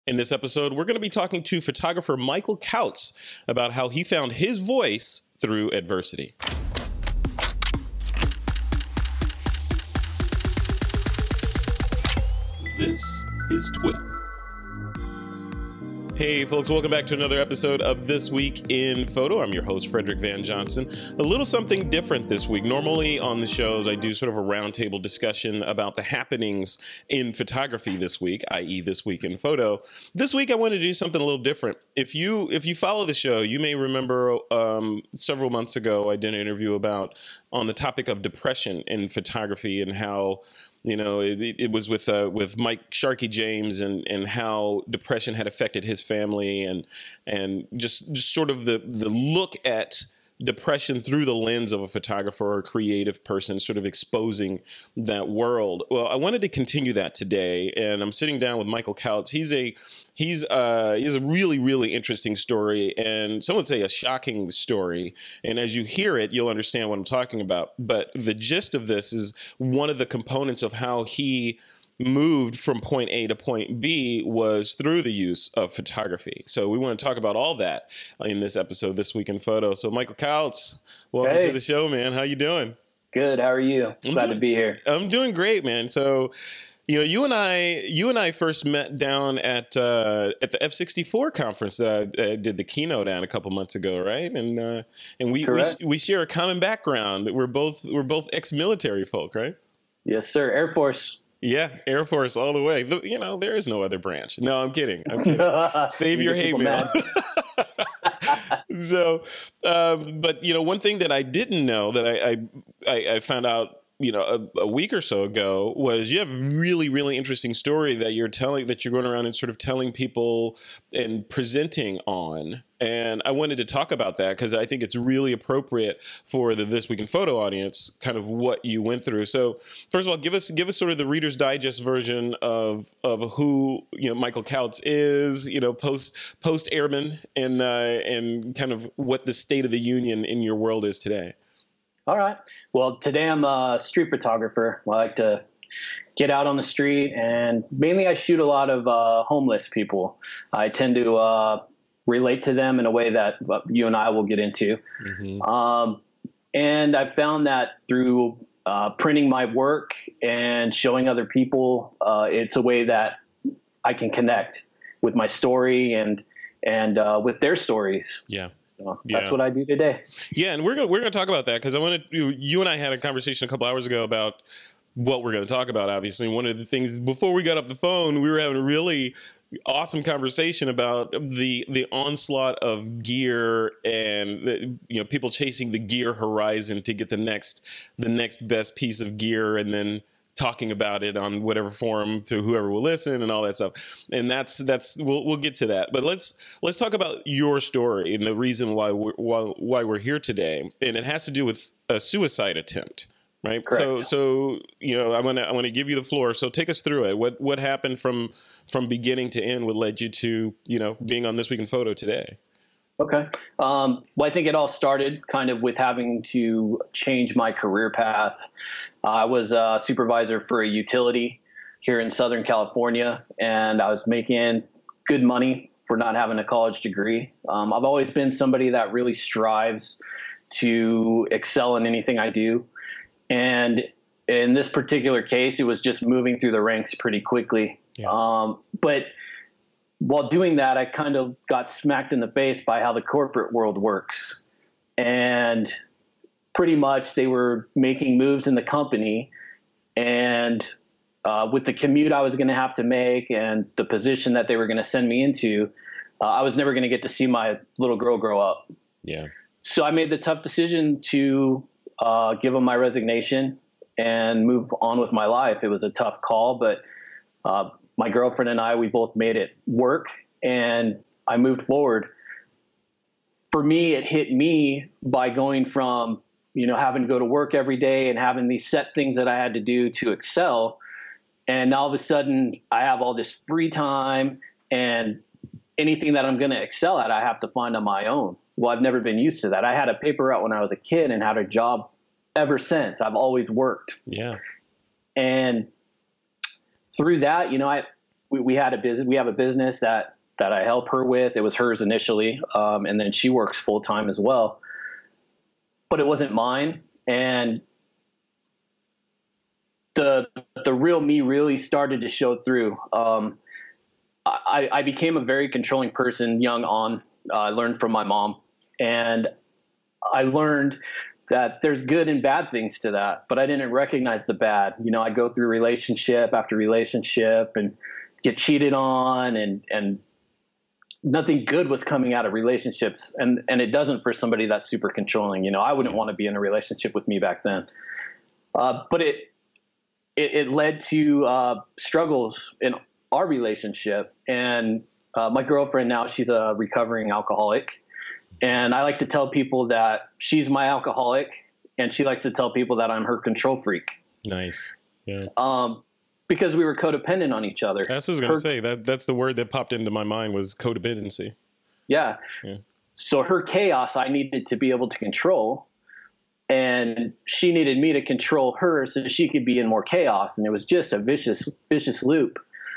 In this episode, we're going to be talking to photographer Michael Kautz about how he found his voice through adversity. This is TWIP. Hey folks, welcome back to another episode of This Week in Photo. I'm your host, Frederick Van Johnson. A little something different this week. Normally on the shows, I do sort of a roundtable discussion about the happenings in photography this week, i.e. This Week in Photo. This week, I wanted to do something a little different. If you follow the show, you may remember several months ago, I did an interview on the topic of depression in photography and how it was with Mike Sharkey James and how depression had affected his family and just sort of the look at depression through the lens of a photographer or a creative person, sort of exposing that world. Well, I wanted to continue that today, and I'm sitting down with Michael Kautz. He has a really, really interesting story, and some would say a shocking story. And as you hear it, you'll understand what I'm talking about. But the gist of this is one of the components of how he moved from point A to point B was through the use of photography. So we want to talk about all that in this episode, This Week in Photo. So Michael Kautz, welcome to the show, man. How you doing? Good. How are you? Glad to be here. I'm doing great, man. So, you and I first met down at the F64 conference that I did the keynote at a couple months ago, right? And we share a common background. We're both ex-military folk, right? Yes, sir. Air Force. Yeah, Air Force all the way. There is no other branch. No, I'm kidding. Save your hate mail. So, but one thing that I didn't know that I found out a week or so ago was you have a really, really interesting story that you're going around and sort of telling people and presenting on. And I wanted to talk about that because I think it's really appropriate for the This Week in Photo audience, kind of what you went through. So first of all, give us sort of the Reader's Digest version of who Michael Kautz is, post airman, and kind of what the state of the union in your world is today. All right. Well, today I'm a street photographer. I like to get out on the street, and mainly I shoot a lot of homeless people. I tend to relate to them in a way that you and I will get into. Mm-hmm. And I found that through printing my work and showing other people, it's a way that I can connect with my story and with their stories. Yeah. So that's what I do today. Yeah. And we're going to talk about that because you and I had a conversation a couple hours ago about what we're going to talk about. Obviously, one of the things before we got off the phone, we were having a really awesome conversation about the onslaught of gear and people chasing the gear horizon to get the next best piece of gear and then talking about it on whatever forum to whoever will listen and all that stuff. And that's we'll get to that. But let's talk about your story and the reason why we're here today. And it has to do with a suicide attempt, right? Correct. So I want to give you the floor. So take us through it. What happened from beginning to end? What led you to being on This Week in Photo today? Okay. Well, I think it all started kind of with having to change my career path. I was a supervisor for a utility here in Southern California, and I was making good money for not having a college degree. I've always been somebody that really strives to excel in anything I do. And in this particular case, it was just moving through the ranks pretty quickly. Yeah. But while doing that, I kind of got smacked in the face by how the corporate world works. And pretty much they were making moves in the company. And with the commute I was going to have to make and the position that they were going to send me into, I was never going to get to see my little girl grow up. Yeah. So I made the tough decision to give them my resignation and move on with my life. It was a tough call, but my girlfriend and I, we both made it work, and I moved forward. For me, it hit me by going from, having to go to work every day and having these set things that I had to do to excel. And all of a sudden I have all this free time, and anything that I'm going to excel at, I have to find on my own. Well, I've never been used to that. I had a paper route when I was a kid and had a job ever since. I've always worked. Yeah. And through that, we had a business. We have a business that I help her with. It was hers initially, and then she works full time as well. But it wasn't mine, and the real me really started to show through. I became a very controlling person young on. I learned from my mom, and I learned that there's good and bad things to that, but I didn't recognize the bad. You know, I go through relationship after relationship and get cheated on, and nothing good was coming out of relationships. And it doesn't for somebody that's super controlling. You know, I wouldn't want to be in a relationship with me back then. But it led to struggles in our relationship. And my girlfriend now, she's a recovering alcoholic. And I like to tell people that she's my alcoholic, and she likes to tell people that I'm her control freak. Nice. Yeah. Because we were codependent on each other. That's what I was going to say. That's the word that popped into my mind was codependency. Yeah. So her chaos, I needed to be able to control, and she needed me to control her so she could be in more chaos. And it was just a vicious loop.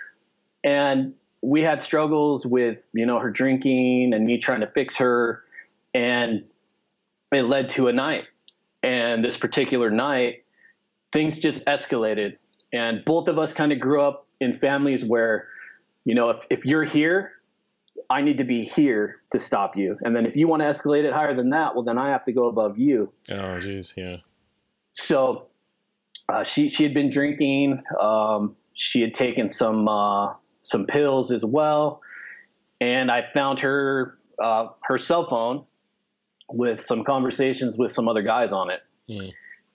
And we had struggles with, you know, her drinking and me trying to fix her. And it led to a night. And this particular night, things just escalated. And both of us kind of grew up in families where, you know, if you're here, I need to be here to stop you. And then if you want to escalate it higher than that, well, then I have to go above you. Oh, geez. Yeah. So she had been drinking. She had taken some pills as well. And I found her cell phone with some conversations with some other guys on it. Mm.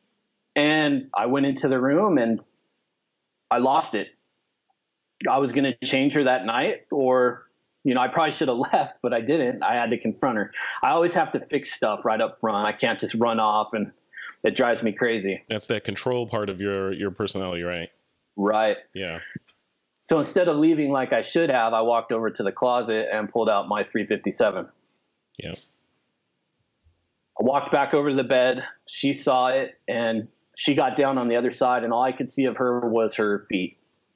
And I went into the room and I lost it. I was going to change her that night, or, you know, I probably should have left, but I didn't. I had to confront her. I always have to fix stuff right up front. I can't just run off, and it drives me crazy. That's that control part of your personality, right? Right. Yeah. So instead of leaving like I should have, I walked over to the closet and pulled out my 357. Yeah. I walked back over to the bed. She saw it, and she got down on the other side, and all I could see of her was her feet.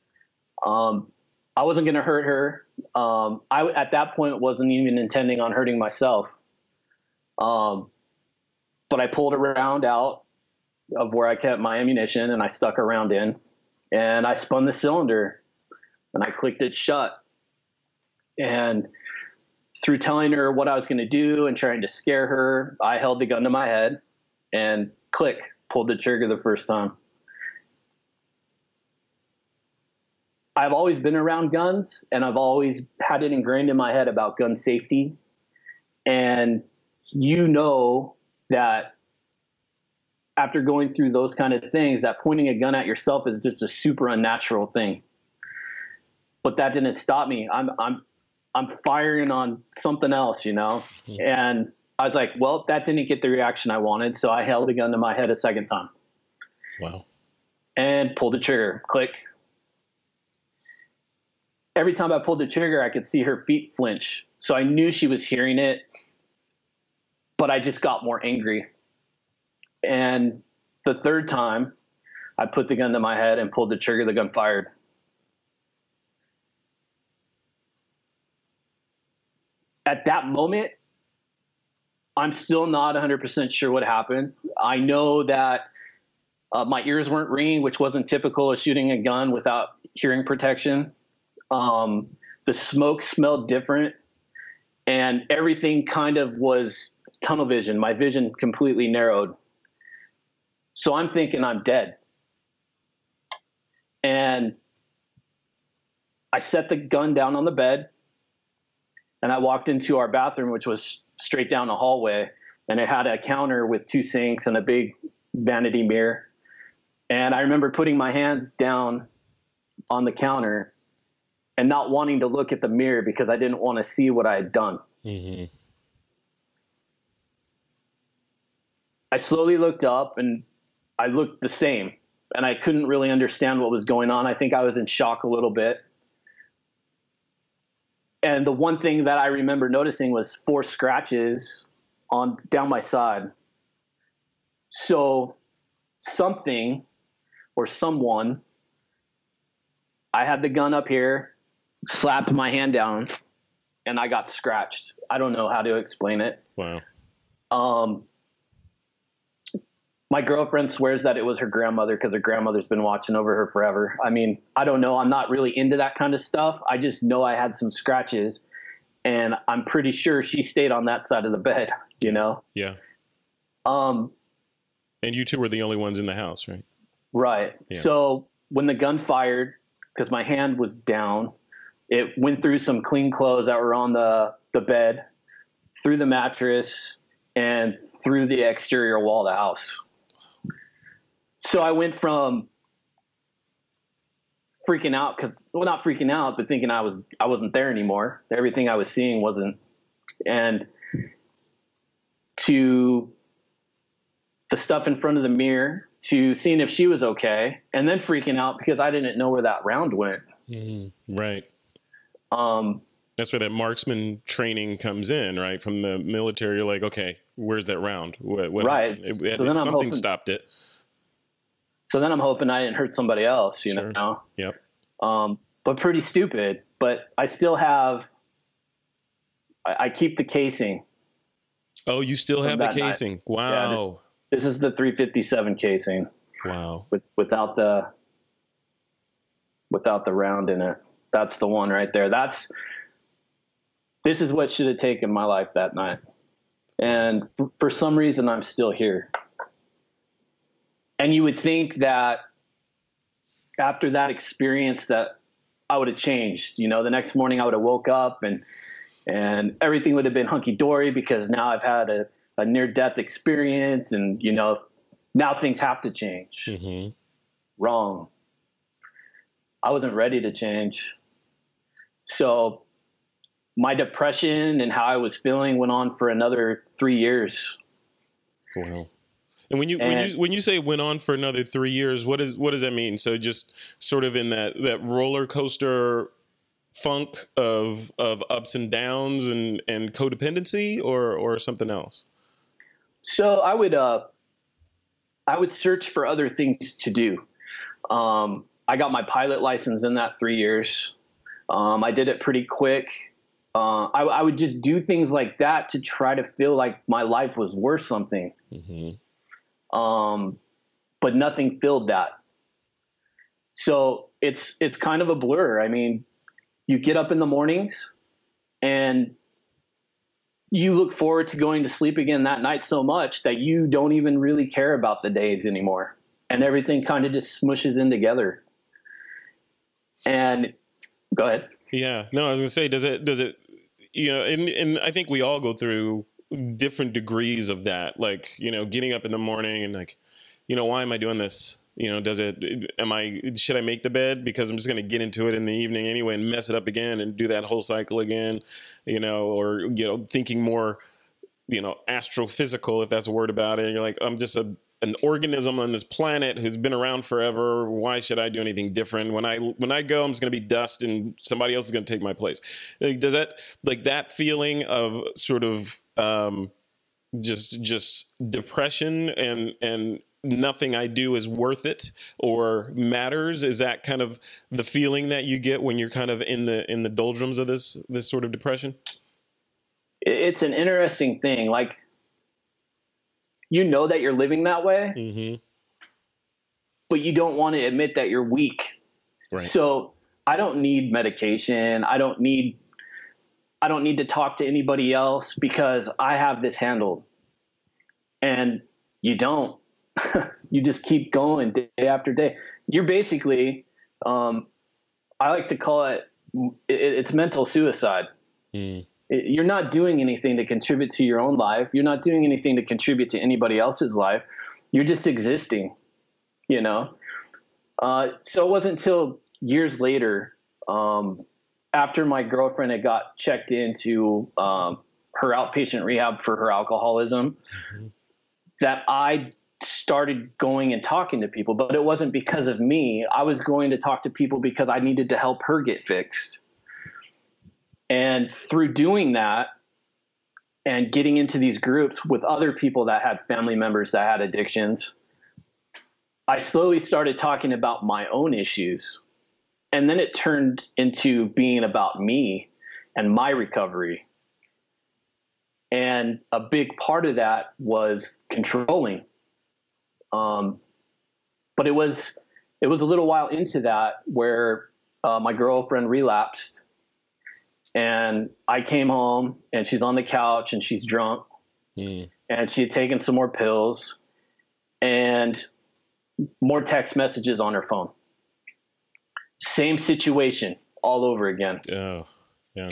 I wasn't going to hurt her. I, at that point, wasn't even intending on hurting myself. But I pulled a round out of where I kept my ammunition, and I stuck a round in, and I spun the cylinder, and I clicked it shut. And through telling her what I was going to do and trying to scare her, I held the gun to my head and click, pulled the trigger the first time. I've always been around guns, and I've always had it ingrained in my head about gun safety. And you know that after going through those kind of things, that pointing a gun at yourself is just a super unnatural thing. But that didn't stop me. I'm firing on something else, you know? Mm-hmm. And I was like, well, that didn't get the reaction I wanted. So I held the gun to my head a second time. Wow. And pulled the trigger. Click. Every time I pulled the trigger, I could see her feet flinch. So I knew she was hearing it, but I just got more angry. And the third time, I put the gun to my head and pulled the trigger, the gun fired. At that moment, I'm still not 100% sure what happened. I know that my ears weren't ringing, which wasn't typical of shooting a gun without hearing protection. The smoke smelled different, and everything kind of was tunnel vision. My vision completely narrowed. So I'm thinking I'm dead. And I set the gun down on the bed, and I walked into our bathroom, which was straight down the hallway, and it had a counter with 2 sinks and a big vanity mirror. And I remember putting my hands down on the counter and not wanting to look at the mirror because I didn't want to see what I had done. Mm-hmm. I slowly looked up, and I looked the same, and I couldn't really understand what was going on. I think I was in shock a little bit. And the one thing that I remember noticing was 4 scratches down my side. So something or someone, I had the gun up here, slapped my hand down, and I got scratched. I don't know how to explain it. Wow. My girlfriend swears that it was her grandmother because her grandmother's been watching over her forever. I mean, I don't know. I'm not really into that kind of stuff. I just know I had some scratches, and I'm pretty sure she stayed on that side of the bed, you know? Yeah. And you two were the only ones in the house, right? Right. Yeah. So when the gun fired, because my hand was down, it went through some clean clothes that were on the bed, through the mattress, and through the exterior wall of the house. So I went from freaking out not freaking out, but thinking I wasn't there anymore. Everything I was seeing wasn't, and to the stuff in front of the mirror, to seeing if she was okay, and then freaking out because I didn't know where that round went. Mm-hmm. Right. That's where that marksman training comes in, right? From the military, you're like, okay, where's that round? What right. So then something stopped it. So then I'm hoping I didn't hurt somebody else, you know? Yep. But pretty stupid. But I still have, I keep the casing. Oh, you still have the casing? Night. Wow. Yeah, this is the 357 casing. Wow. Without the round in it. That's the one right there. This is what should have taken my life that night. And for some reason, I'm still here. And you would think that after that experience that I would have changed. You know, the next morning I would have woke up and everything would have been hunky-dory because now I've had a near-death experience and, you know, now things have to change. Mm-hmm. Wrong. I wasn't ready to change. So my depression and how I was feeling went on for another 3 years. Wow. And when you say went on for another 3 years, what does that mean? So just sort of in that roller coaster funk of ups and downs and codependency or something else? So I would search for other things to do. I got my pilot license in that 3 years. I did it pretty quick. I would just do things like that to try to feel like my life was worth something. Mm-hmm. But nothing filled that. So it's kind of a blur. I mean, you get up in the mornings and you look forward to going to sleep again that night so much that you don't even really care about the days anymore. And everything kind of just smushes in together. And go ahead. Yeah, no, I was gonna say, does it, you know, and I think we all go through different degrees of that, like, you know, getting up in the morning and like, you know, why am I doing this? You know, should I make the bed because I'm just going to get into it in the evening anyway and mess it up again and do that whole cycle again, you know, or, you know, thinking more, you know, astrophysical, if that's a word about it. And you're like, I'm just an organism on this planet who's been around forever. Why should I do anything different? When I go, I'm just going to be dust and somebody else is going to take my place. Like, does that, like that feeling of sort of just depression and nothing I do is worth it or matters? Is that kind of the feeling that you get when you're kind of in the doldrums of this sort of depression? It's an interesting thing. Like, you know that you're living that way, mm-hmm. but you don't want to admit that you're weak. Right. So I don't need medication. I don't need to talk to anybody else because I have this handled. And you don't. You just keep going day after day. You're basically, I like to call it's mental suicide. Mm. You're not doing anything to contribute to your own life. You're not doing anything to contribute to anybody else's life. You're just existing, you know? So it wasn't until years later, after my girlfriend had got checked into her outpatient rehab for her alcoholism, mm-hmm. that I started going and talking to people. But it wasn't because of me. I was going to talk to people because I needed to help her get fixed. And through doing that and getting into these groups with other people that had family members that had addictions, I slowly started talking about my own issues. And then it turned into being about me and my recovery. And a big part of that was controlling. But it was a little while into that where my girlfriend relapsed, and I came home and she's on the couch and she's drunk, and she had taken some more pills and more text messages on her phone. Same situation all over again. Oh, yeah.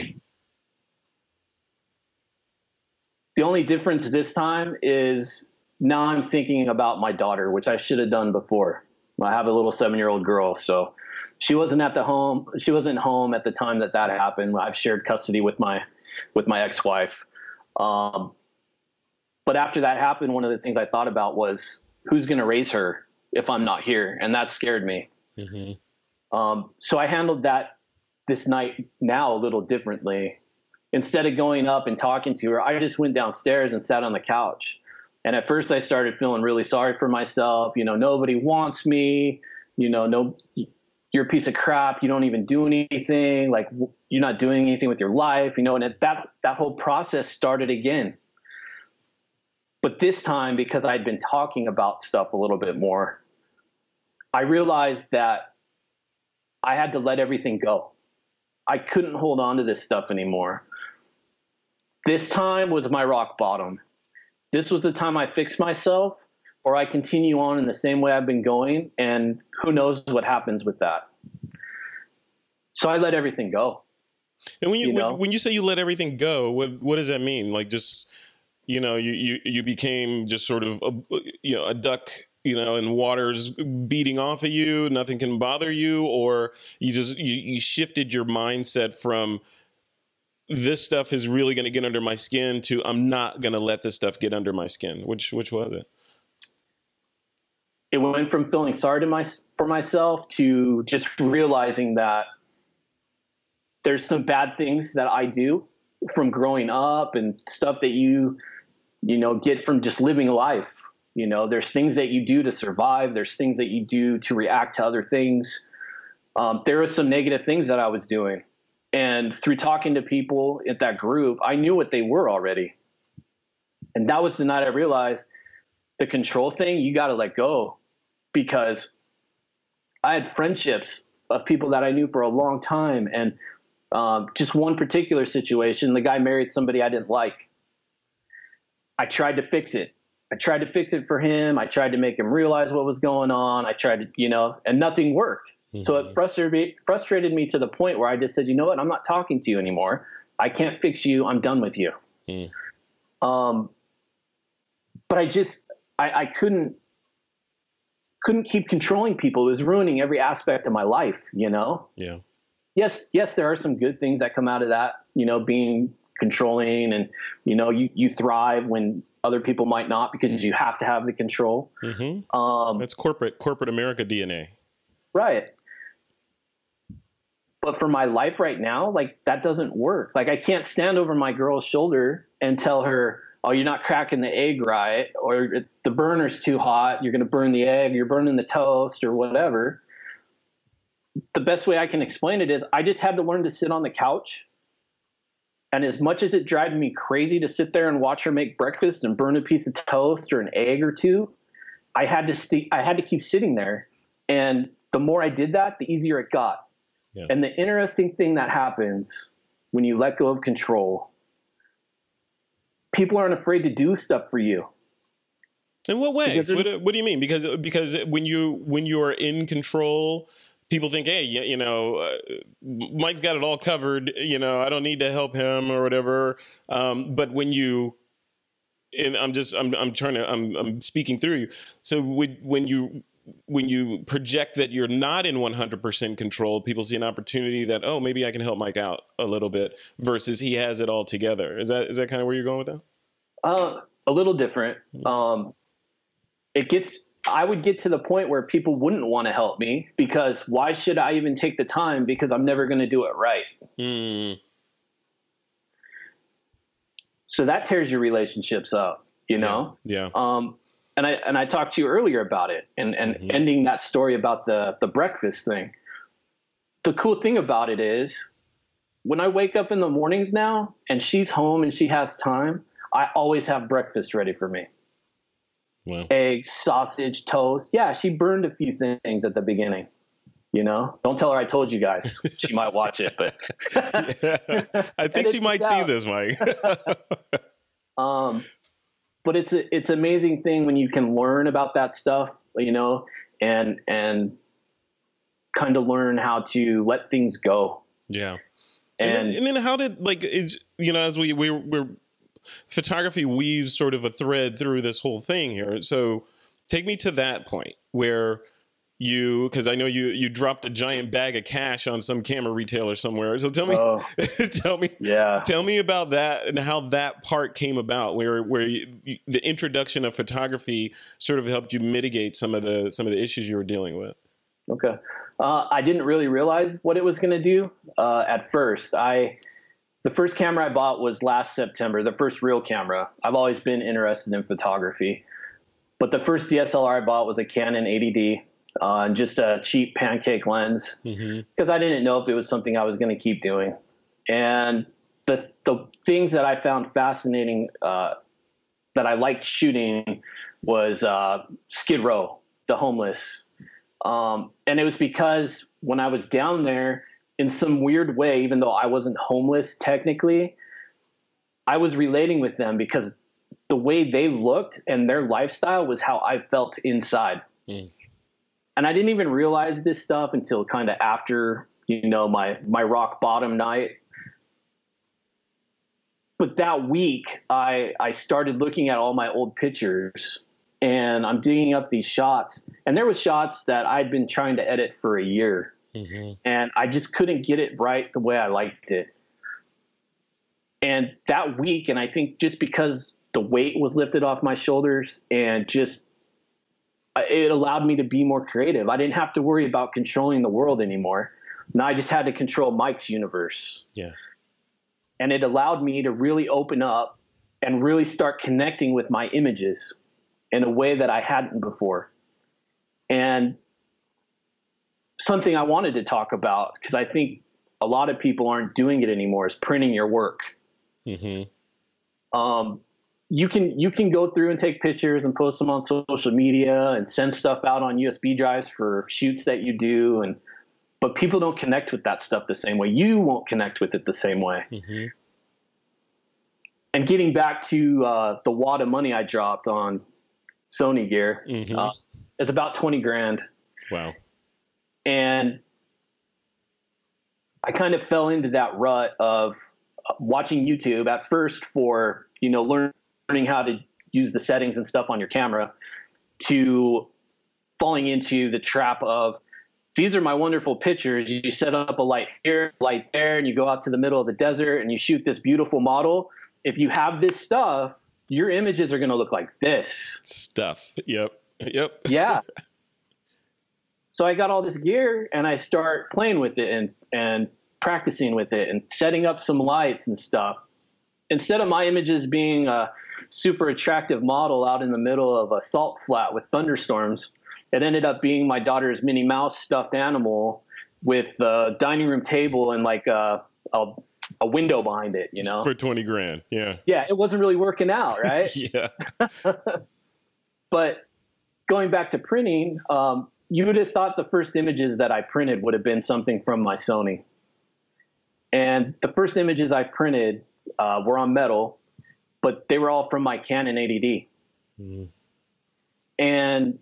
The only difference this time is now I'm thinking about my daughter, which I should have done before. I have a little 7-year-old girl, so she wasn't home at the time that happened. I've shared custody with my ex-wife. But after that happened, one of the things I thought about was who's going to raise her if I'm not here, and that scared me. Mm-hmm. So I handled that this night now a little differently. Instead of going up and talking to her, I just went downstairs and sat on the couch. And at first I started feeling really sorry for myself. Nobody wants me, no, you're a piece of crap. You don't even do anything. Like, you're not doing anything with your life, and that whole process started again. But this time, because I'd been talking about stuff a little bit more, I realized that I had to let everything go. I couldn't hold on to this stuff anymore. This time was my rock bottom. This was the time I fixed myself, or I continue on in the same way I've been going, and who knows what happens with that. So I let everything go. And when you say you let everything go, what does that mean? Like, just, you became just sort of a duck, and water's beating off of you, nothing can bother you, or you shifted your mindset from this stuff is really going to get under my skin to I'm not going to let this stuff get under my skin. Which was it? It went from feeling sorry for myself to just realizing that there's some bad things that I do from growing up and stuff that you get from just living life. There's things that you do to survive. There's things that you do to react to other things. There were some negative things that I was doing. And through talking to people at that group, I knew what they were already. And that was the night I realized the control thing, you got to let go, because I had friendships of people that I knew for a long time. And just one particular situation, the guy married somebody I didn't like. I tried to fix it. I tried to fix it for him. I tried to make him realize what was going on. I tried to, and nothing worked. Mm-hmm. So it frustrated me to the point where I just said, you know what, I'm not talking to you anymore. I can't fix you. I'm done with you. Mm. But I couldn't keep controlling people. It was ruining every aspect of my life, Yeah. Yes, there are some good things that come out of that, being controlling, and, you thrive when other people might not, because you have to have the control. Mm-hmm. That's corporate America DNA. Right. But for my life right now, like, that doesn't work. Like, I can't stand over my girl's shoulder and tell her, oh, you're not cracking the egg right, or the burner's too hot, you're going to burn the egg, you're burning the toast, or whatever. The best way I can explain it is I just had to learn to sit on the couch. And as much as it drives me crazy to sit there and watch her make breakfast and burn a piece of toast or an egg or two, I had to keep sitting there. And the more I did that, the easier it got. Yeah. And the interesting thing that happens when you let go of control, people aren't afraid to do stuff for you. In what way? What do you mean? Because when you are in control, people think, hey, Mike's got it all covered. I don't need to help him or whatever. But when you, and I'm speaking through you. So when you project that you're not in 100% control, people see an opportunity that, oh, maybe I can help Mike out a little bit, versus he has it all together. Is that kind of where you're going with that? A little different. I would get to the point where people wouldn't want to help me, because why should I even take the time? Because I'm never going to do it right. Mm. So that tears your relationships up, Yeah. And I talked to you earlier about it, and mm-hmm. ending that story about the breakfast thing. the cool thing about it is when I wake up in the mornings now and she's home and she has time, I always have breakfast ready for me. Wow. Eggs, sausage, toast. Yeah, she burned a few things at the beginning. Don't tell her I told you guys. She might watch it, but yeah. I think she might see this, Mike. But it's an amazing thing when you can learn about that stuff, and kind of learn how to let things go. Yeah. And then how did, as we're photography weaves sort of a thread through this whole thing here. So take me to that point where because I know you dropped a giant bag of cash on some camera retailer somewhere. So tell me, tell me about that and how that part came about, where the introduction of photography sort of helped you mitigate some of the issues you were dealing with. Okay. I didn't really realize what it was going to do at first. The first camera I bought was last September, the first real camera. I've always been interested in photography, but the first DSLR I bought was a Canon 80D. Just a cheap pancake lens, because I didn't know if it was something I was going to keep doing. And the things that I found fascinating that I liked shooting was Skid Row, the homeless. And it was because when I was down there, in some weird way, even though I wasn't homeless technically, I was relating with them because the way they looked and their lifestyle was how I felt inside. And I didn't even realize this stuff until kind of after, my rock bottom night. But that week, I started looking at all my old pictures, and I'm digging up these shots. And there was shots that I'd been trying to edit for a year. And I just couldn't get it right the way I liked it. And that week, and I think just because the weight was lifted off my shoulders and just it allowed me to be more creative. I didn't have to worry about controlling the world anymore. Now I just had to control Mike's universe. Yeah. And it allowed me to really open up and really start connecting with my images in a way that I hadn't before. And something I wanted to talk about, because I think a lot of people aren't doing it anymore, is printing your work. You can go through and take pictures and post them on social media and send stuff out on USB drives for shoots that you do. But people don't connect with that stuff the same way. You won't connect with it the same way. And getting back to the wad of money I dropped on Sony gear, it's about 20 grand. Wow. And I kind of fell into that rut of watching YouTube at first for, learning how to use the settings and stuff on your camera, to falling into the trap of, these are my wonderful pictures. You set up a light here, light there, and you go out to the middle of the desert and you shoot this beautiful model. If you have this stuff, your images are going to look like this. Stuff. Yep. Yeah. So I got all this gear and I start playing with it and practicing with it and setting up some lights and stuff. Instead of my images being a super attractive model out in the middle of a salt flat with thunderstorms, it ended up being my daughter's Minnie Mouse stuffed animal with a dining room table and like a window behind it, For 20 grand. Yeah. Yeah. It wasn't really working out. Right. Yeah. But going back to printing, you would have thought the first images that I printed would have been something from my Sony. And the first images I printed were on metal, but they were all from my Canon 80D. And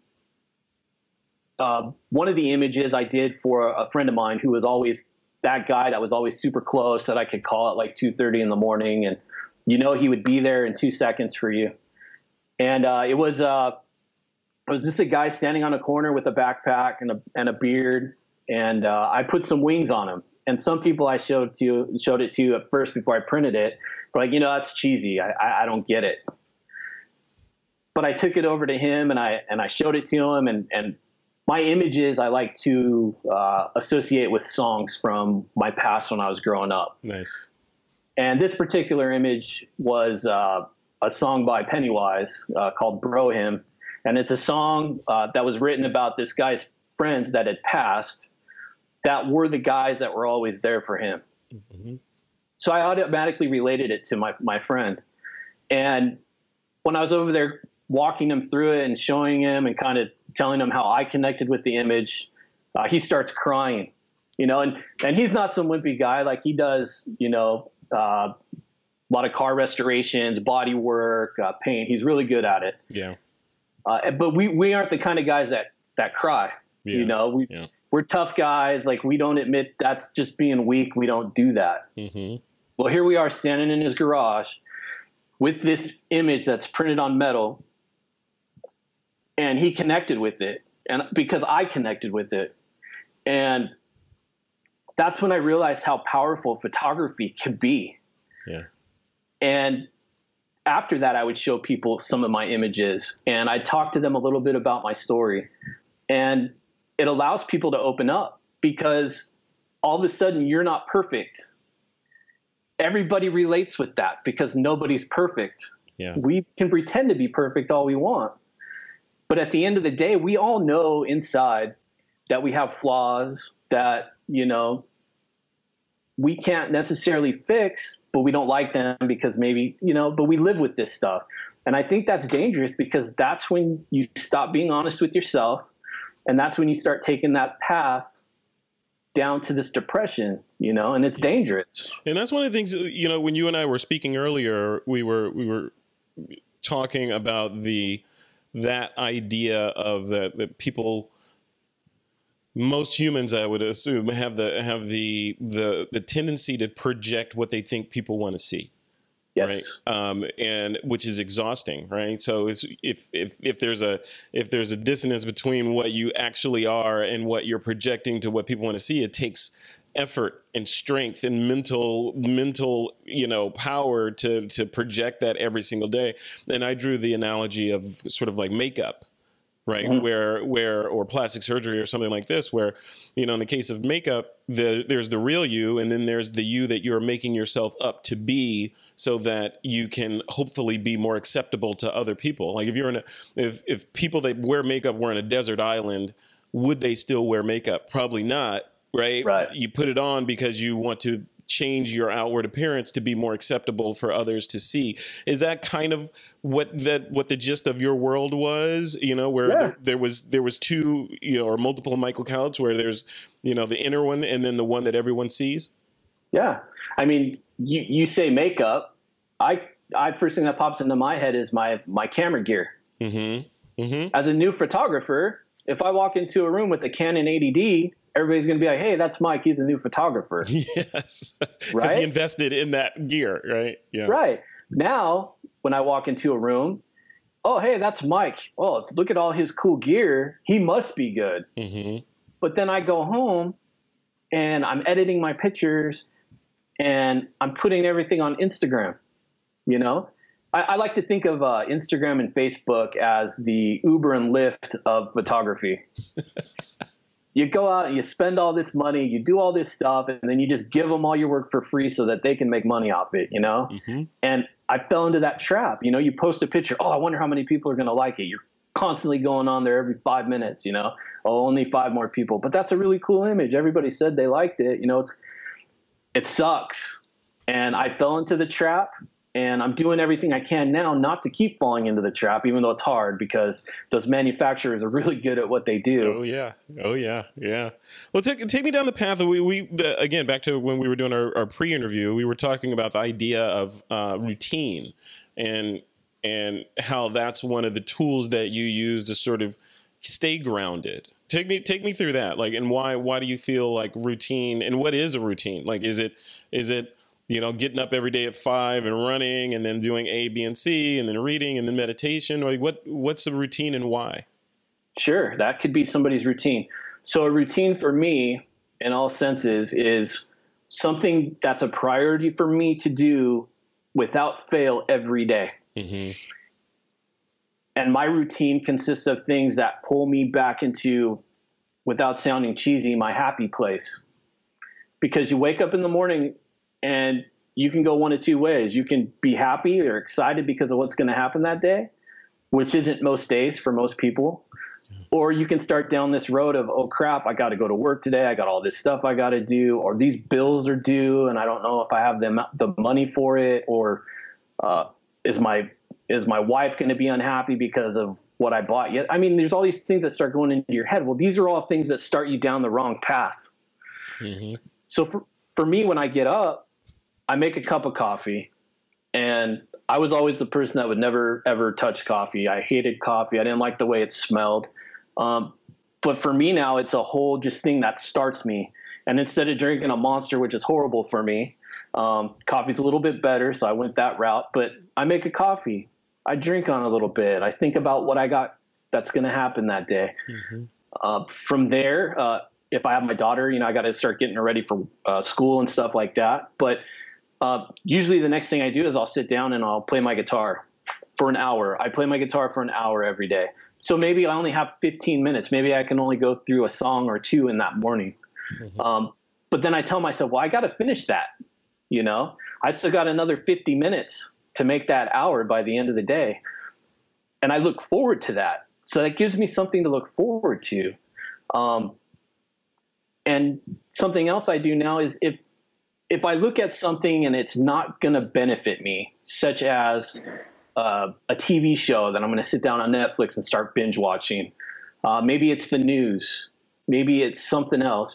one of the images I did for a friend of mine who was always that guy that was always super close, that I could call at like 2:30 in the morning, and he would be there in 2 seconds for you. And it was just a guy standing on a corner with a backpack and a beard, and I put some wings on him. And some people I showed it to at first before I printed it, were like, that's cheesy. I don't get it. But I took it over to him and I showed it to him, and my images I like to associate with songs from my past when I was growing up. Nice. And this particular image was a song by Pennywise called Bro Hymn. And it's a song that was written about this guy's friends that had passed. that were the guys that were always there for him. Mm-hmm. So I automatically related it to my friend. And when I was over there walking him through it and showing him and kind of telling him how I connected with the image, he starts crying, and he's not some wimpy guy. Like, he does, a lot of car restorations, body work, paint. He's really good at it. Yeah. But we aren't the kind of guys that cry. Yeah. We're tough guys. Like, we don't admit that's just being weak. We don't do that. Mm-hmm. Well, here we are standing in his garage with this image that's printed on metal, and he connected with it, and because I connected with it. And that's when I realized how powerful photography can be. Yeah. And after that, I would show people some of my images, and I talked to them a little bit about my story. And it allows people to open up, because all of a sudden you're not perfect. Everybody relates with that because nobody's perfect. Yeah. We can pretend to be perfect all we want. But at the end of the day, we all know inside that we have flaws that, we can't necessarily fix, but we don't like them because maybe, but we live with this stuff. And I think that's dangerous, because that's when you stop being honest with yourself. And that's when you start taking that path down to this depression, and it's dangerous. And that's one of the things, when you and I were speaking earlier, we were talking about that idea of that people, most humans, I would assume, have the tendency to project what they think people want to see. Yes. Right. And which is exhausting. Right. So if there's a dissonance between what you actually are and what you're projecting to what people want to see, it takes effort and strength and mental, power to project that every single day. And I drew the analogy of sort of like makeup. Right. Mm-hmm. Or plastic surgery or something like this, where, in the case of makeup, there's the real you, and then there's the you that you're making yourself up to be, so that you can hopefully be more acceptable to other people. Like, if people that wear makeup were on a desert island, would they still wear makeup? Probably not. Right. Right. You put it on because you want to change your outward appearance to be more acceptable for others to see. Is that kind of what the gist of your world was? Where there was two, or multiple Michael Couts, where there's, the inner one and then the one that everyone sees. Yeah. I mean, you say makeup. I first thing that pops into my head is my camera gear. Mm-hmm. Mm-hmm. As a new photographer, if I walk into a room with a Canon 80D, everybody's going to be like, hey, that's Mike. He's a new photographer. Yes. Because right? he invested in that gear, right? Yeah. Right. Now, when I walk into a room, oh, hey, that's Mike. Oh, look at all his cool gear. He must be good. Mm-hmm. But then I go home and I'm editing my pictures and I'm putting everything on Instagram. I like to think of Instagram and Facebook as the Uber and Lyft of photography. You go out and you spend all this money, you do all this stuff, and then you just give them all your work for free so that they can make money off it, Mm-hmm. And I fell into that trap. You post a picture. Oh, I wonder how many people are going to like it. You're constantly going on there every 5 minutes, Oh, only 5 more people. But that's a really cool image. Everybody said they liked it. It sucks. And I fell into the trap. And I'm doing everything I can now not to keep falling into the trap, even though it's hard, because those manufacturers are really good at what they do. Oh yeah. Well, take me down the path. Again, back to when we were doing our pre-interview, we were talking about the idea of routine and how that's one of the tools that you use to sort of stay grounded. Take me through that. Like, and why do you feel like routine, and what is a routine? Like, is it getting up every day at 5 and running, and then doing A, B, and C, and then reading, and then meditation? Like, what's the routine and why? Sure, that could be somebody's routine. So a routine for me, in all senses, is something that's a priority for me to do without fail every day. Mm-hmm. And my routine consists of things that pull me back into, without sounding cheesy, my happy place. Because you wake up in the morning and you can go one of two ways. You can be happy or excited because of what's going to happen that day, which isn't most days for most people. Or you can start down this road of, oh crap, I got to go to work today. I got all this stuff I got to do, or these bills are due and I don't know if I have the money for it, or is my wife going to be unhappy because of what I bought yet? I mean, there's all these things that start going into your head. Well, these are all things that start you down the wrong path. Mm-hmm. So for me, when I get up, I make a cup of coffee, and I was always the person that would never, ever touch coffee. I hated coffee. I didn't like the way it smelled. But for me now, it's a whole just thing that starts me. And instead of drinking a Monster, which is horrible for me, coffee's a little bit better. So I went that route, but I make a coffee. I drink on a little bit. I think about what I got that's going to happen that day. Mm-hmm. From there, if I have my daughter, I got to start getting her ready for school and stuff like that. But usually the next thing I do is I'll sit down and I'll play my guitar for an hour. I play my guitar for an hour every day. So maybe I only have 15 minutes. Maybe I can only go through a song or two in that morning. Mm-hmm. But then I tell myself, well, I got to finish that. I still got another 50 minutes to make that hour by the end of the day. And I look forward to that. So that gives me something to look forward to. And something else I do now is if I look at something and it's not going to benefit me, such as a TV show that I'm going to sit down on Netflix and start binge watching. Maybe it's the news. Maybe it's something else.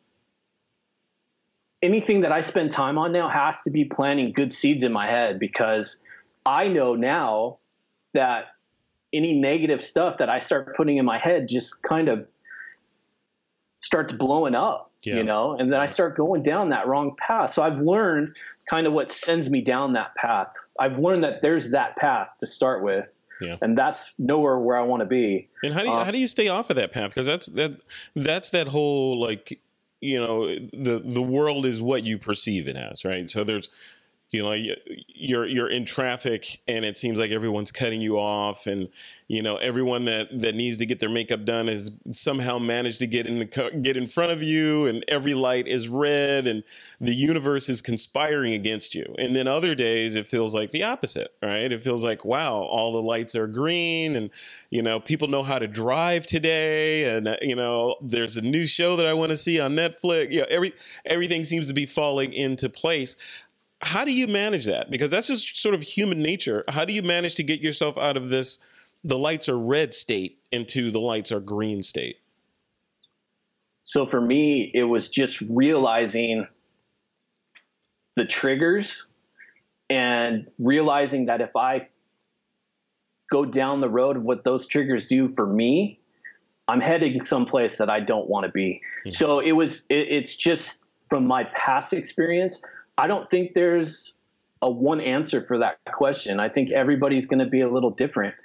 Anything that I spend time on now has to be planting good seeds in my head, because I know now that any negative stuff that I start putting in my head just kind of starts blowing up, and then I start going down that wrong path. So I've learned kind of what sends me down that path. I've learned that there's that path to start with, and that's nowhere where I want to be. And how do you stay off of that path? Because that's that whole, like, the world is what you perceive it as, right? So there's, you're in traffic and it seems like everyone's cutting you off, and everyone that needs to get their makeup done has somehow managed to get in front of you, and every light is red and the universe is conspiring against you. And then other days it feels like the opposite, right? It feels like, wow, all the lights are green, and people know how to drive today, and there's a new show that I want to see on Netflix. Everything seems to be falling into place. How do you manage that? Because that's just sort of human nature. How do you manage to get yourself out of this, the lights are red state, into the lights are green state? So for me, it was just realizing the triggers and realizing that if I go down the road of what those triggers do for me, I'm heading someplace that I don't want to be. Mm-hmm. So it's just from my past experience. I don't think there's a one answer for that question. I think everybody's going to be a little different.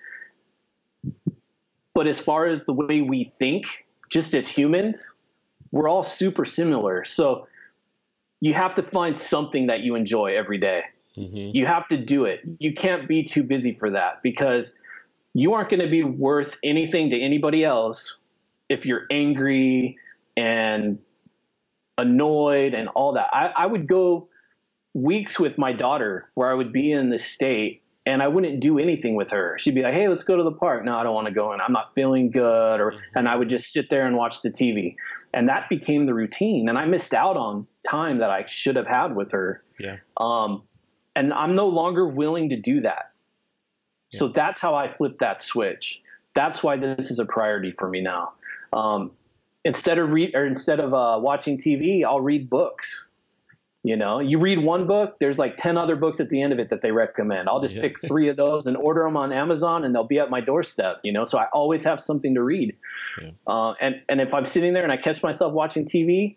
But as far as the way we think, just as humans, we're all super similar. So you have to find something that you enjoy every day. Mm-hmm. You have to do it. You can't be too busy for that, because you aren't going to be worth anything to anybody else if you're angry and annoyed and all that. I would go weeks with my daughter where I would be in the state and I wouldn't do anything with her. She'd be like, hey, let's go to the park. No, I don't want to go in. I'm not feeling good. And I would just sit there and watch the TV. And that became the routine. And I missed out on time that I should have had with her. Yeah. And I'm no longer willing to do that. Yeah. So that's how I flipped that switch. That's why this is a priority for me now. Instead of watching TV, I'll read books. You read one book, there's like 10 other books at the end of it that they recommend. I'll just pick 3 of those and order them on Amazon, and they'll be at my doorstep, so I always have something to read. Yeah. And if I'm sitting there and I catch myself watching TV,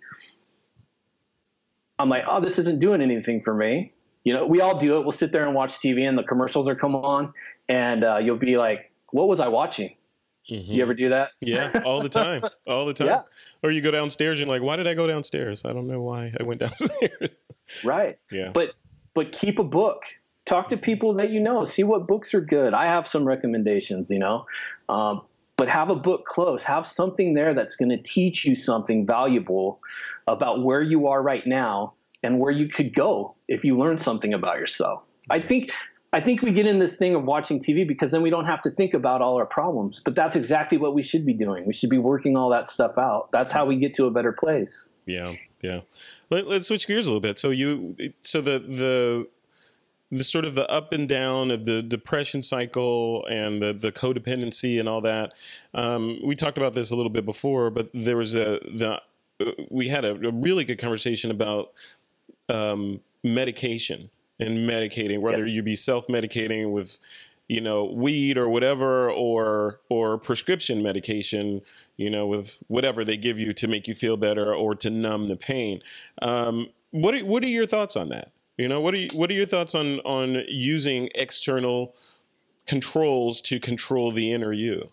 I'm like, oh, this isn't doing anything for me. We all do it. We'll sit there and watch TV and the commercials are coming on, and you'll be like, what was I watching? Mm-hmm. You ever do that? Yeah, all the time. Yeah. Or you go downstairs and you're like, why did I go downstairs? I don't know why I went downstairs. Right. Yeah. But keep a book. Talk to people that see what books are good. I have some recommendations, but have a book close. Have something there that's going to teach you something valuable about where you are right now and where you could go if you learn something about yourself. I think I think we get in this thing of watching TV because then we don't have to think about all our problems. But that's exactly what we should be doing. We should be working all that stuff out. That's how we get to a better place. Yeah, yeah. Let's switch gears a little bit. So the sort of the up and down of the depression cycle and the codependency and all that. We talked about this a little bit before, but there was we had a really good conversation about medication and medicating, whether you be self-medicating with, weed or whatever, or prescription medication, with whatever they give you to make you feel better or to numb the pain. What are your thoughts on that? What are your thoughts on using external controls to control the inner you?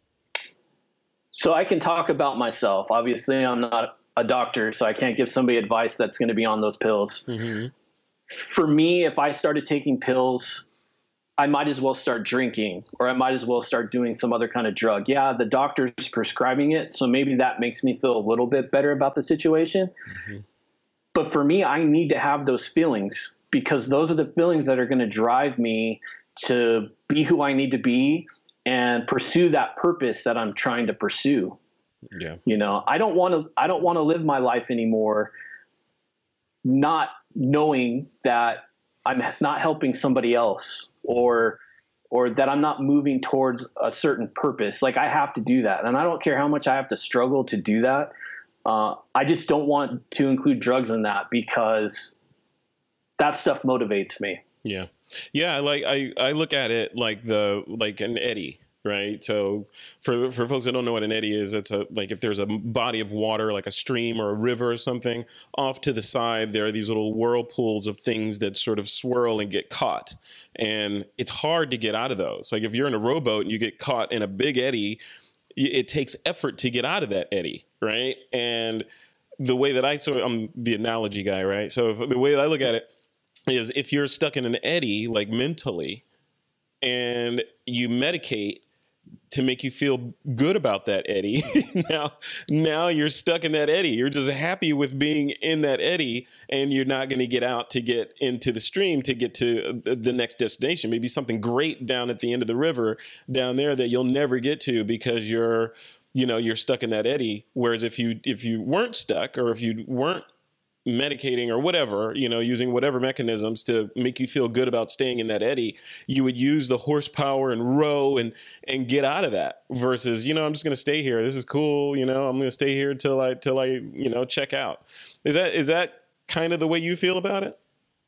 So I can talk about myself. Obviously, I'm not a doctor, so I can't give somebody advice that's going to be on those pills. Mm-hmm. For me, if I started taking pills, I might as well start drinking, or I might as well start doing some other kind of drug. Yeah, the doctor's prescribing it, so maybe that makes me feel a little bit better about the situation. Mm-hmm. But for me, I need to have those feelings, because those are the feelings that are going to drive me to be who I need to be and pursue that purpose that I'm trying to pursue. Yeah. I don't want to live my life anymore not knowing that I'm not helping somebody else, or that I'm not moving towards a certain purpose. Like, I have to do that. And I don't care how much I have to struggle to do that. I just don't want to include drugs in that, because that stuff motivates me. Yeah. Yeah. I look at it like an eddy, right? So for folks that don't know what an eddy is, it's if there's a body of water, like a stream or a river or something, off to the side, there are these little whirlpools of things that sort of swirl and get caught. And it's hard to get out of those. Like, if you're in a rowboat and you get caught in a big eddy, it takes effort to get out of that eddy, right? And the way that I'm the analogy guy, right? So the way that I look at it is, if you're stuck in an eddy, like mentally, and you medicate to make you feel good about that eddy, now you're stuck in that eddy. You're just happy with being in that eddy, and you're not going to get out to get into the stream to get to the next destination. Maybe something great down at the end of the river down there that you'll never get to, because you're stuck in that eddy. Whereas if you weren't stuck, or if you weren't medicating or whatever, using whatever mechanisms to make you feel good about staying in that eddy, you would use the horsepower and row and get out of that, versus, I'm just going to stay here. This is cool. I'm going to stay here till I check out. Is that kind of the way you feel about it?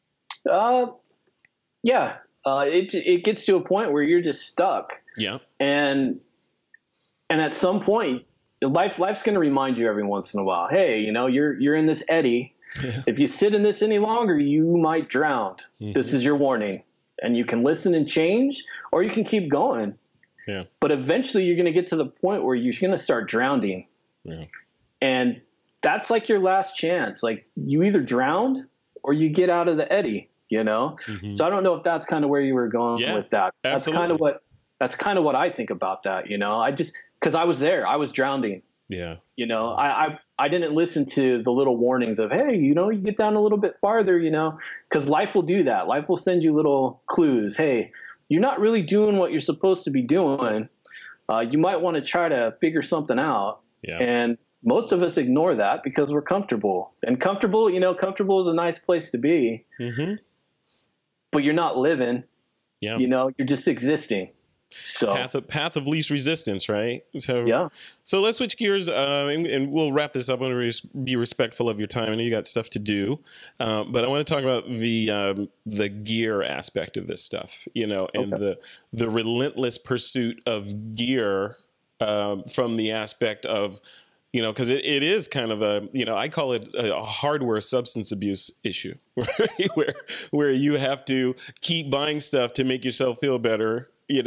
Yeah. It gets to a point where you're just stuck. Yeah. And at some point, life's going to remind you every once in a while, hey, you're in this eddy. Yeah. If you sit in this any longer, you might drown. Mm-hmm. This is your warning. And you can listen and change, or you can keep going. Yeah. But eventually you're going to get to the point where you're going to start drowning. Yeah. And that's like your last chance. Like, you either drowned or you get out of the eddy, Mm-hmm. So I don't know if that's kind of where you were going with that. Absolutely. That's kind of what I think about that. Because I was there, I was drowning. Yeah. I didn't listen to the little warnings of, hey, you get down a little bit farther, because life will do that. Life will send you little clues. Hey, you're not really doing what you're supposed to be doing. You might want to try to figure something out. Yeah. And most of us ignore that because we're comfortable. And comfortable is a nice place to be. Mm-hmm. But you're not living. Yeah. You're just existing. So path of least resistance, right? So yeah. So let's switch gears, and we'll wrap this up. I want to be respectful of your time. I know you got stuff to do, but I want to talk about the gear aspect of this stuff, and the relentless pursuit of gear from the aspect of, because it is kind of I call it a hardware substance abuse issue, right? where you have to keep buying stuff to make yourself feel better. I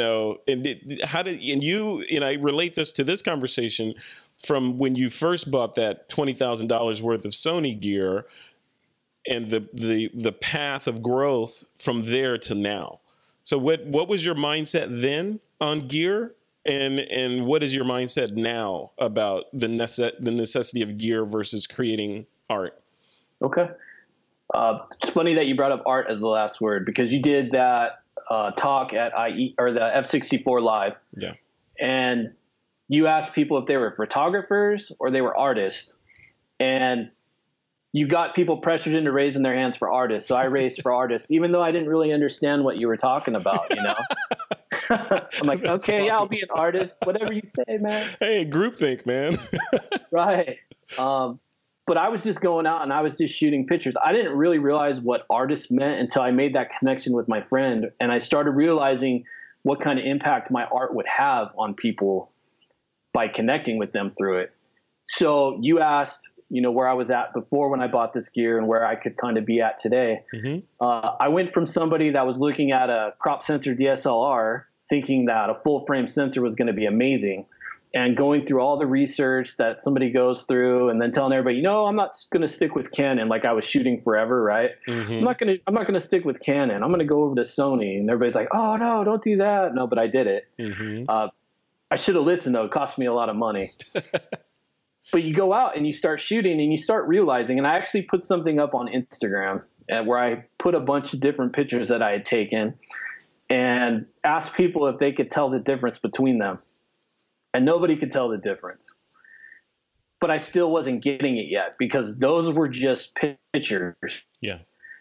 relate this to this conversation from when you first bought that $20,000 worth of Sony gear, and the path of growth from there to now. So what was your mindset then on gear, and what is your mindset now about the necessity of gear versus creating art? Okay. It's funny that you brought up art as the last word, because you did that talk at or the F64 Live. Yeah. And you asked people if they were photographers or they were artists. And you got people pressured into raising their hands for artists. So I raised for artists, even though I didn't really understand what you were talking about, you know? I'm like, That's okay, awesome. yeah, I'll be an artist, whatever you say, man. Hey, groupthink, man. Right. But I was just going out and I was just shooting pictures. I didn't really realize what artist meant until I made that connection with my friend. And I started realizing what kind of impact my art would have on people by connecting with them through it. So you asked, you know, where I was at before when I bought this gear and where I could kind of be at today. Mm-hmm. I went from somebody that was looking at a crop sensor DSLR thinking that a full frame sensor was going to be amazing, and going through all the research that somebody goes through and then telling everybody, you know, I'm not going to stick with Canon like I was shooting forever, right? Mm-hmm. I'm not going to stick with Canon. I'm going to go over to Sony. And everybody's like, oh, no, don't do that. No, but I did it. Mm-hmm. I should have listened, though. It cost me a lot of money. But you go out and you start shooting and you start realizing, and I actually put something up on Instagram where I put a bunch of different pictures that I had taken and asked people if they could tell the difference between them. And nobody could tell the difference. But I still wasn't getting it yet because those were just pictures. Yeah.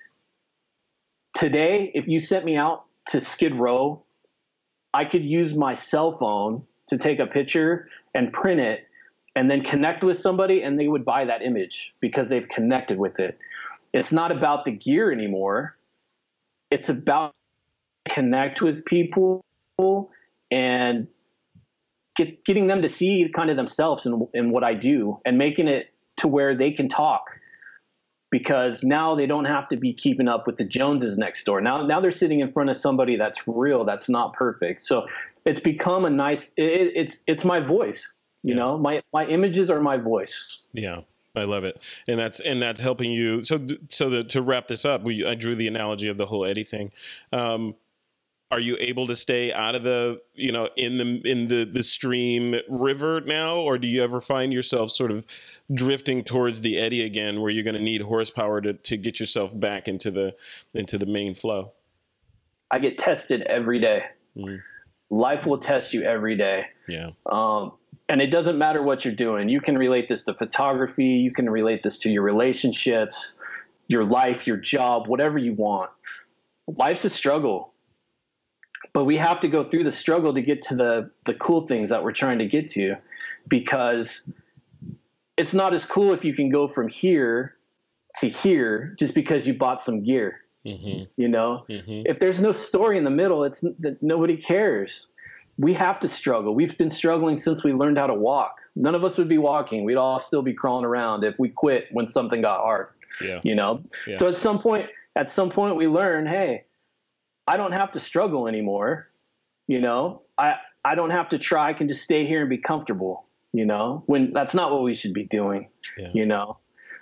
Today, if you sent me out to Skid Row, I could use my cell phone to take a picture and print it and then connect with somebody, and they would buy that image because they've connected with it. It's not about the gear anymore. It's about connect with people and getting them to see kind of themselves in what I do and making it to where they can talk, because now they don't have to be keeping up with the Joneses next door. Now they're sitting in front of somebody that's real, that's not perfect. So it's become a nice, it's my voice. You know, my images are my voice. Yeah, I love it, and that's helping you. So to wrap this up, I drew the analogy of the whole Eddie thing. Are you able to stay out of the, you know, in the stream river now, or do you ever find yourself sort of drifting towards the eddy again, where you're going to need horsepower to get yourself back into the main flow? I get tested every day. Mm. Life will test you every day. Yeah. And it doesn't matter what you're doing. You can relate this to photography. You can relate this to your relationships, your life, your job, whatever you want. Life's a struggle. But we have to go through the struggle to get to the cool things that we're trying to get to, because it's not as cool if you can go from here to here just because you bought some gear. Mm-hmm. You know, if there's no story in the middle, it's that nobody cares. We have to struggle. We've been struggling since we learned how to walk. None of us would be walking. We'd all still be crawling around if we quit when something got hard. Yeah. You know? Yeah. So at some point we learn, hey, I don't have to struggle anymore. You know, I don't have to try. I can just stay here and be comfortable, you know, when that's not what we should be doing. Yeah. You know?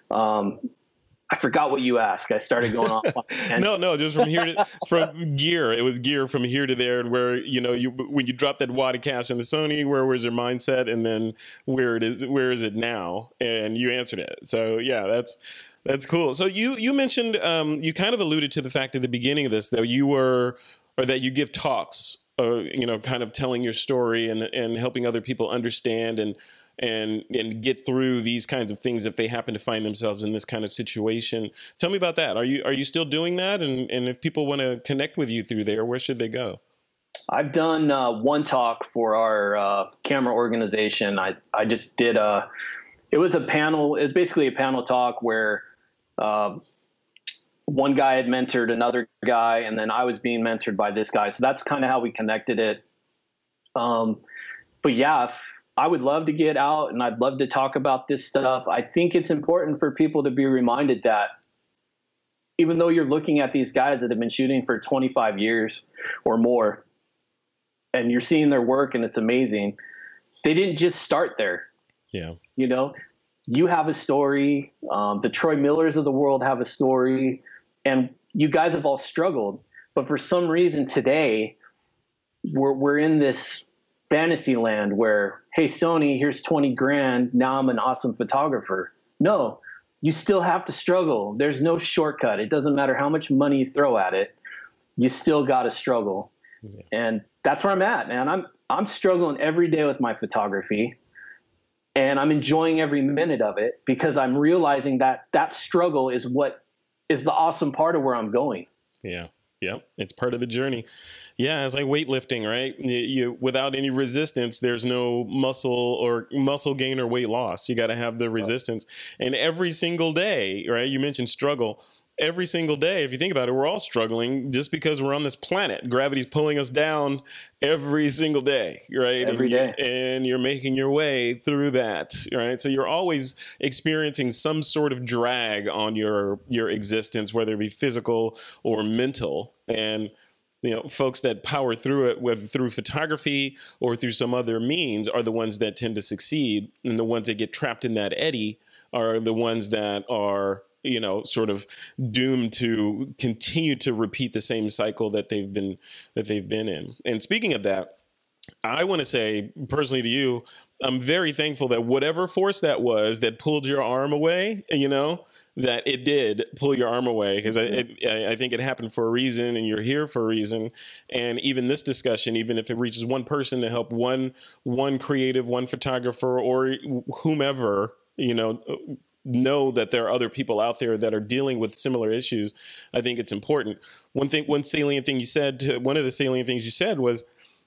I forgot what you asked. I started going off. No, just from gear. It was gear from here to there, and where, you know, when you drop that wad of cash in the Sony, where was your mindset, and then where is it now? And you answered it. So yeah, that's cool. So you mentioned, you kind of alluded to the fact at the beginning of this that you give talks, you know, kind of telling your story and helping other people understand and get through these kinds of things if they happen to find themselves in this kind of situation. Tell me about that. Are you still doing that? And if people want to connect with you through there, where should they go? I've done one talk for our camera organization. I just did it was a panel. It was basically a panel talk where one guy had mentored another guy, and then I was being mentored by this guy. So that's kind of how we connected it. But yeah, I would love to get out and I'd love to talk about this stuff. I think it's important for people to be reminded that even though you're looking at these guys that have been shooting for 25 years or more, and you're seeing their work and it's amazing, they didn't just start there. Yeah. You know, you have a story. The Troy Millers of the world have a story, and you guys have all struggled. But for some reason today, we're in this fantasy land where, hey, Sony, here's 20 grand. Now I'm an awesome photographer. No, you still have to struggle. There's no shortcut. It doesn't matter how much money you throw at it. you still got to struggle. Yeah. And that's where I'm at, man. I'm struggling every day with my photography, and I'm enjoying every minute of it because I'm realizing that struggle is what is the awesome part of where I'm going. Yeah. Yep. It's part of the journey. Yeah. It's like weightlifting, right? You without any resistance, there's no muscle gain or weight loss. You got to have the resistance. And every single day, right? You mentioned struggle. Every single day, if you think about it, we're all struggling just because we're on this planet. Gravity's pulling us down every single day, right? Every day. And you're making your way through that, right? So you're always experiencing some sort of drag on your existence, whether it be physical or mental. And folks that power through it, whether through photography or through some other means, are the ones that tend to succeed. And the ones that get trapped in that eddy are the ones that are sort of doomed to continue to repeat the same cycle that they've been in. And speaking of that, I want to say personally to you, I'm very thankful that whatever force that was that pulled your arm away, that it did pull your arm away, because I think it happened for a reason, and you're here for a reason. And even this discussion, even if it reaches one person to help one creative, one photographer, or whomever, know that there are other people out there that are dealing with similar issues, I think it's important. One salient thing you said, one of the salient things you said was,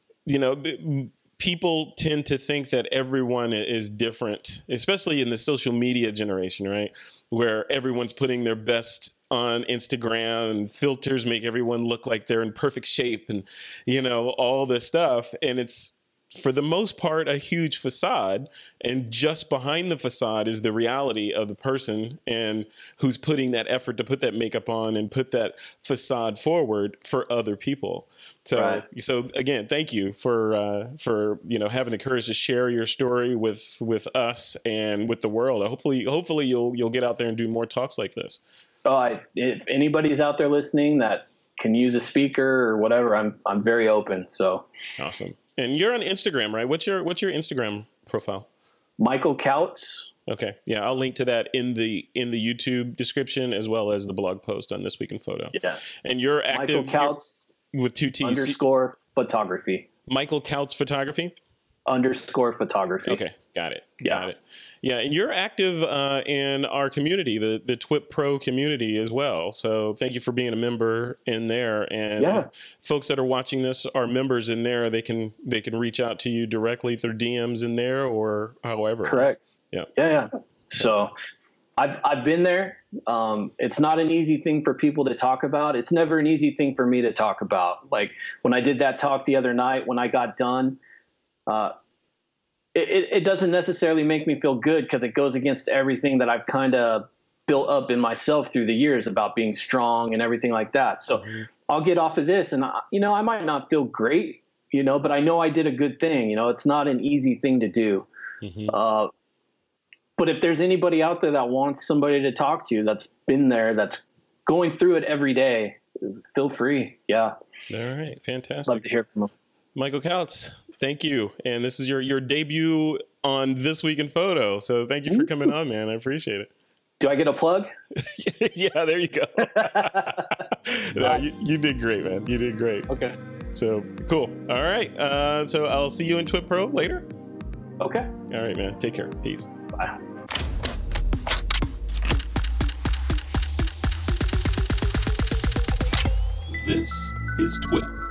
people tend to think that everyone is different, especially in the social media generation, right? Where everyone's putting their best on Instagram, and filters make everyone look like they're in perfect shape, and, all this stuff. And it's, for the most part, a huge facade, and just behind the facade is the reality of the person and who's putting that effort to put that makeup on and put that facade forward for other people. So, right. So again, thank you for having the courage to share your story with us and with the world. Hopefully you'll get out there and do more talks like this. If anybody's out there listening that can use a speaker or whatever, I'm very open. So awesome. And you're on Instagram, right? What's your Instagram profile? Michael Kautz. Okay. Yeah, I'll link to that in the YouTube description, as well as the blog post on This Week in Photo. Yeah. And you're active. Michael Kautz with 2 T's. _ photography. Michael Kautz Photography? _ photography. Okay. Got it. Yeah. And you're active in our community, the TWIP Pro community as well. So thank you for being a member in there. And folks that are watching this are members in there. They can reach out to you directly through DMs in there or however. Correct. Yeah. So I've been there. It's not an easy thing for people to talk about. It's never an easy thing for me to talk about. Like when I did that talk the other night, when I got done, it doesn't necessarily make me feel good because it goes against everything that I've kind of built up in myself through the years about being strong and everything like that. So I'll get off of this and, I might not feel great, but I know I did a good thing. It's not an easy thing to do. Mm-hmm. But if there's anybody out there that wants somebody to talk to that's been there, that's going through it every day, feel free. Yeah. All right. Fantastic. Love to hear from them. Michael Kautz, thank you. And this is your debut on This Week in Photo. So thank you for coming on, man. I appreciate it. Do I get a plug? Yeah, there you go. No, you did great, man. You did great. Okay. So cool. All right. So I'll see you in TWIP Pro later. Okay. All right, man. Take care. Peace. Bye. This is TWIP.